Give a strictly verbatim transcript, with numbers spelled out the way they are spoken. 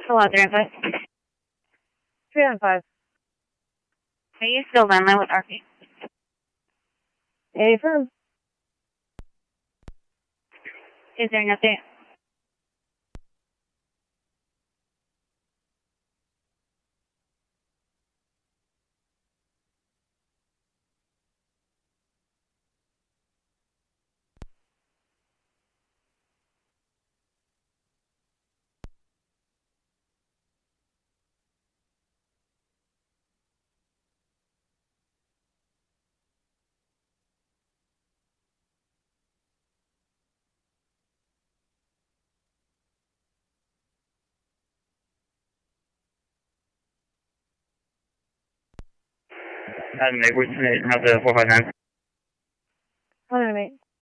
Hello, three and five. Three and five. Are you still landline with R P? A firm. Is there an update? Adam, wait, have the four five nine. One minute.